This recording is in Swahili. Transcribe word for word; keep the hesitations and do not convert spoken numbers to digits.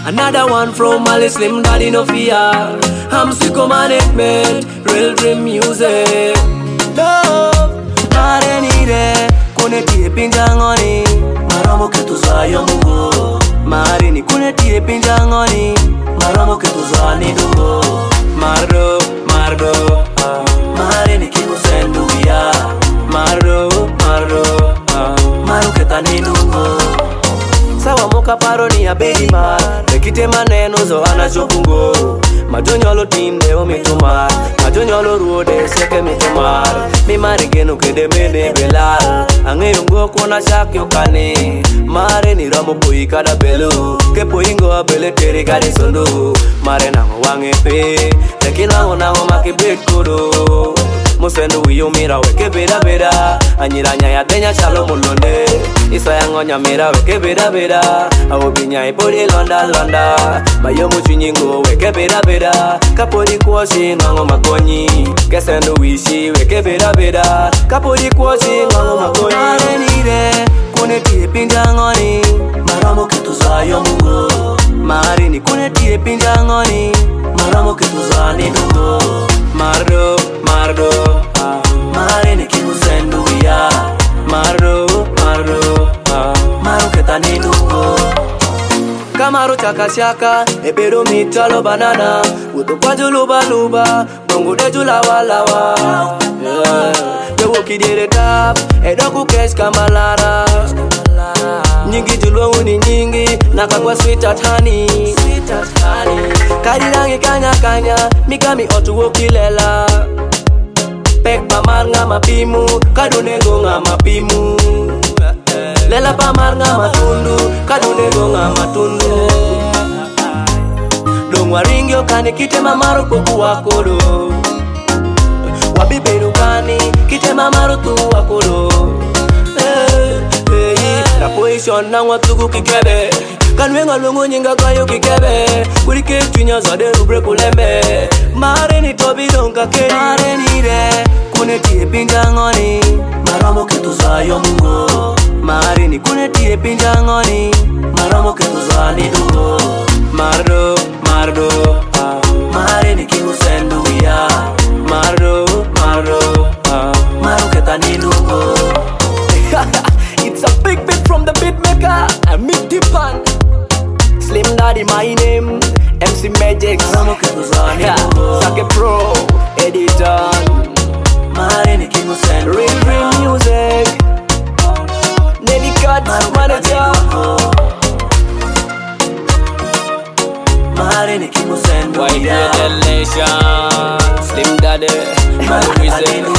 Another one from Mali Slim Daddy no fear. I'm Sicko Management, real dream music. Love, mare nire, kune tie pinjangoni. Maramo ketuza yomugo. Mare ni kune tie pinjangoni. Maramo ketuza ni dugo. Mardo, mardo, ah. Mare ni kimu sendu ya. Mardo, mardo, ah. Maru ketani dugo. Sawa moka paro ni ya bedi mar. Rekite maneno zo anachobungo. Majonyolo tinde o mitumar. Majonyolo ruode seke mitumar. Mi marigeno kede mene belal. Ange yungo kona shakyo kane. Mare ni ramo poi kada belu. Ke poi ngo abele tere kadi sondo. Mare nango wange pe. Leki nango nango maki bet kudo. Musendo wiyo mira weke beda beda. Anyiranya ya tenya chalo mulonde. Isa yango nyamira weke beda beda. Awo binya ipori londa londa. Bayo muchinyingo weke beda beda. Kapori kuoshi nango makonyi. Kesendo wishi weke beda beda. Kapori kuoshi nango makonyi. Mare nire kune tie pinjangoni. Maramo ketuza yomungo. Mare ni kune tie pinjangoni. Maramo ketuza ni dungo. Mardo, mardo, ah. Mare ni kimu sendu ya. Mardo, mardo, ah. Maru ketani dungo. Kamaro chaka chaka, ebero mitalo banana. Uto kwajo luba luba, bongo de jula wala wa. Dewo kidere tap, edoku kesh kamalara. Nyingi julwa uni nyingi, nakakwa sweet at honey. Sweet at honey. Karirangi kanya kanya, mikami otu wokilela. Pek pamar nga mapimu, kadunengo nga mapimu. Lela pamar nga matundu, kadunengo nga matundu. Dongwa ringyo kani kite mamaro kuku wakodo. Wabiberu kani kite mamaro tu wakodo. Hey, hey, la position na watugu kikebe. Kanwenga lungu nyinga kayo kikebe. Kurike tunya zade rubre kulembe. Mare ni tobi donka keri. Mare ni re kune tie pinjangoni. Maramo ketuza yomungo. Mare ni kune tie pinjangoni. Maramo ketuza ni dungo. Mardo, mardo, ah. Mare ni kimu sendu ya. Mardo, mardo, ah. Maru ketani dungo. It's a big bit from the beat maker. I meet the pan. Slim Daddy my name. M C Magic. Yeah. Sake Pro. Editor. Mare ni kimu sendu. Real Dream Music. Nelly Cuts Manager. Mare ni kimu sendu. White Red Nation. Slim Daddy. Music.